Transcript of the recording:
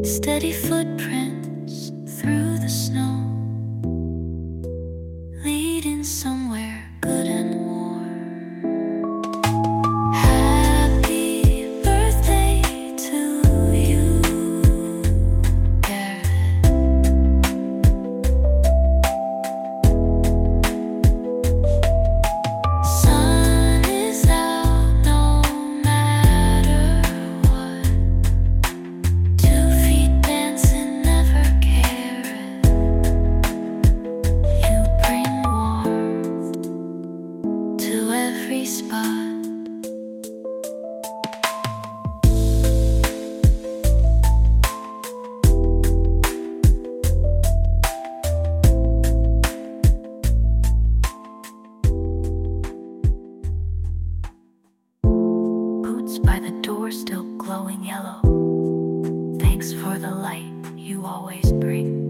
Steady footprints through the snow, leading somewhere good and warm. Happy birthday to you, Garrett. Sun is out no matter what. 2 feet dancing, never care it. You bring warmth to every spot. Boots by the door still glowing yellow. Thanks for the light you always bring.